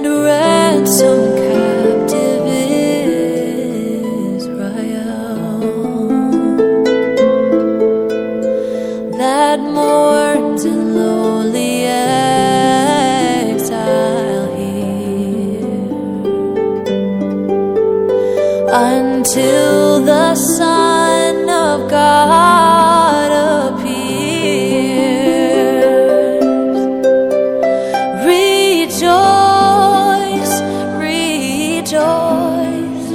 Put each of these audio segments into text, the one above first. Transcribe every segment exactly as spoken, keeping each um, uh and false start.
and ransom captive Israel that mourns in lowly exile here until the Son of God appears. Rejoice, rejoice,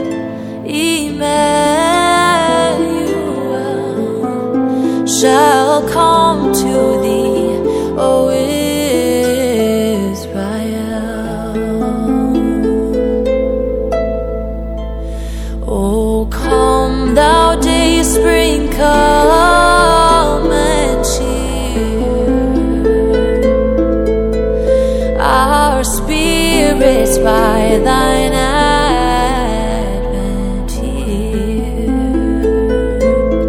Emmanuel shall come to thee, O Israel. O come, thou day spring, come and cheer our spirits by thine advent here.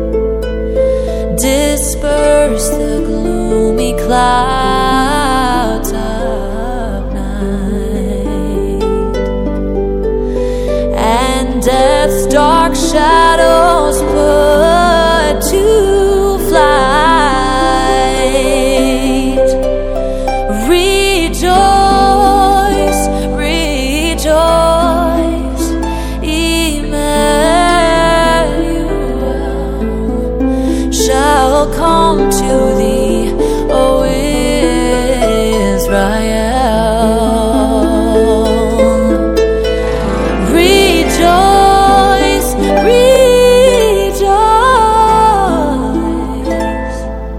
Disperse the gloomy clouds of night, and death's dark shadows put to flight. Rejoice, rejoice, Emmanuel shall come to thee, O Israel. Rejoice, rejoice,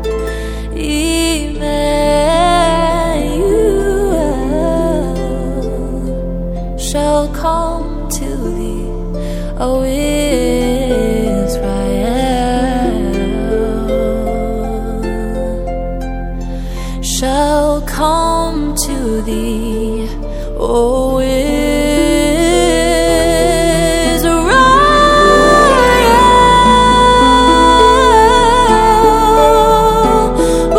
Emmanuel shall come to thee, O Israel. Shall come to thee, O Israel.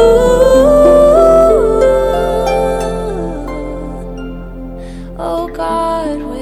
Ooh. O God,